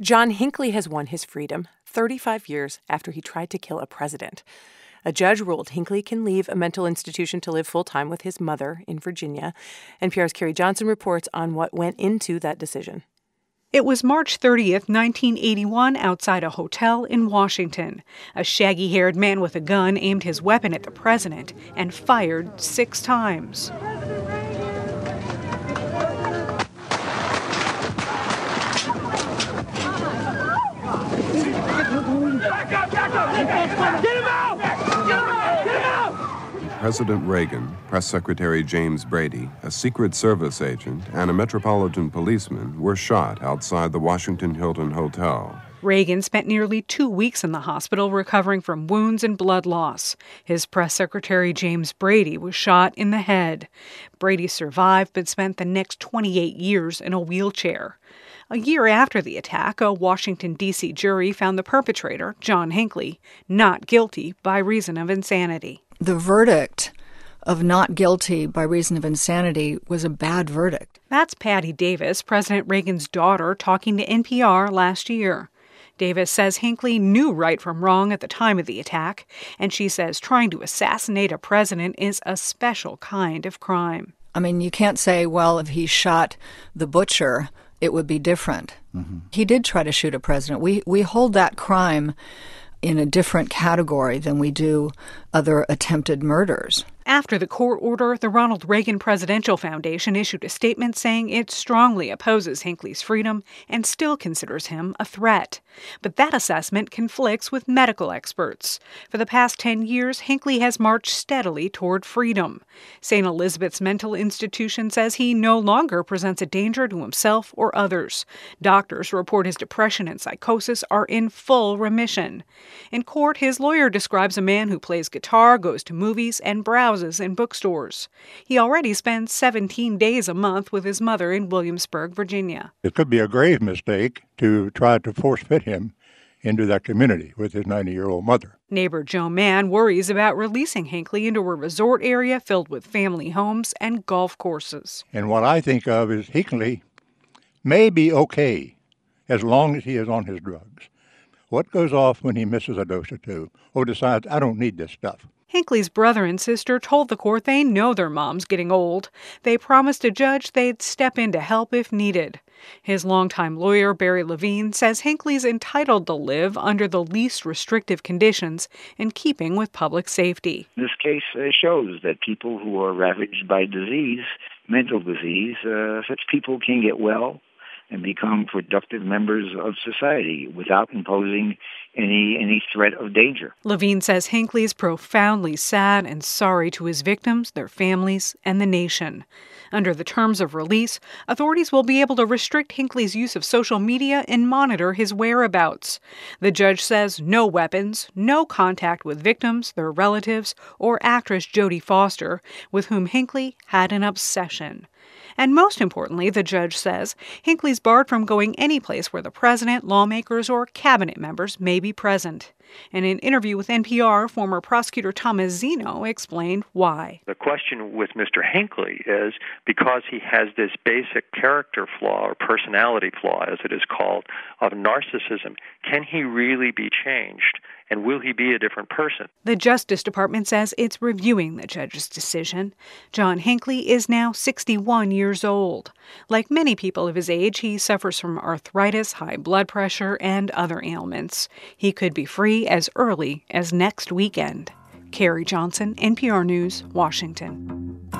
John Hinckley has won his freedom 35 years after he tried to kill a president. A judge ruled Hinckley can leave a mental institution to live full-time with his mother in Virginia. NPR's Carrie Johnson reports on what went into that decision. It was March 30th, 1981, outside a hotel in Washington. A shaggy-haired man with a gun aimed his weapon at the president and fired 6 times. President Reagan, Press Secretary James Brady, a Secret Service agent, and a Metropolitan policeman were shot outside the Washington Hilton Hotel. Reagan spent nearly 2 weeks in the hospital recovering from wounds and blood loss. His press secretary, James Brady, was shot in the head. Brady survived but spent the next 28 years in a wheelchair. A year after the attack, a Washington, D.C. jury found the perpetrator, John Hinckley, not guilty by reason of insanity. The verdict of not guilty by reason of insanity was a bad verdict. That's Patty Davis, President Reagan's daughter, talking to NPR last year. Davis says Hinckley knew right from wrong at the time of the attack, and she says trying to assassinate a president is a special kind of crime. I mean, you can't say, well, if he shot the butcher, it would be different. Mm-hmm. He did try to shoot a president. We hold that crime in a different category than we do other attempted murders. After the court order, the Ronald Reagan Presidential Foundation issued a statement saying it strongly opposes Hinckley's freedom and still considers him a threat. But that assessment conflicts with medical experts. For the past 10 years, Hinckley has marched steadily toward freedom. St. Elizabeth's Mental Institution says he no longer presents a danger to himself or others. Doctors report his depression and psychosis are in full remission. In court, his lawyer describes a man who plays guitar, goes to movies, and browses in bookstores. He already spends 17 days a month with his mother in Williamsburg, Virginia. It could be a grave mistake to try to force-fit him into that community with his 90-year-old mother. Neighbor Joe Mann worries about releasing Hinckley into a resort area filled with family homes and golf courses. And what I think of is Hinckley may be okay as long as he is on his drugs. What goes off when he misses a dose or two or decides, I don't need this stuff? Hinckley's brother and sister told the court they know their mom's getting old. They promised a judge they'd step in to help if needed. His longtime lawyer, Barry Levine, says Hinckley's entitled to live under the least restrictive conditions in keeping with public safety. This case shows that people who are ravaged by disease, mental disease, such people can get well and become productive members of society without imposing any threat of danger. Levine says Hinckley's profoundly sad and sorry to his victims, their families, and the nation. Under the terms of release, authorities will be able to restrict Hinckley's use of social media and monitor his whereabouts. The judge says no weapons, no contact with victims, their relatives, or actress Jodie Foster, with whom Hinckley had an obsession. And most importantly, the judge says, Hinckley's barred from going any place where the president, lawmakers, or cabinet members may be present. In an interview with NPR, former prosecutor Thomas Zeno explained why. The question with Mr. Hinckley is, because he has this basic character flaw or personality flaw, as it is called, of narcissism, can he really be changed? And will he be a different person? The Justice Department says it's reviewing the judge's decision. John Hinckley is now 61 years old. Like many people of his age, he suffers from arthritis, high blood pressure, and other ailments. He could be free as early as next weekend. Carrie Johnson, NPR News, Washington.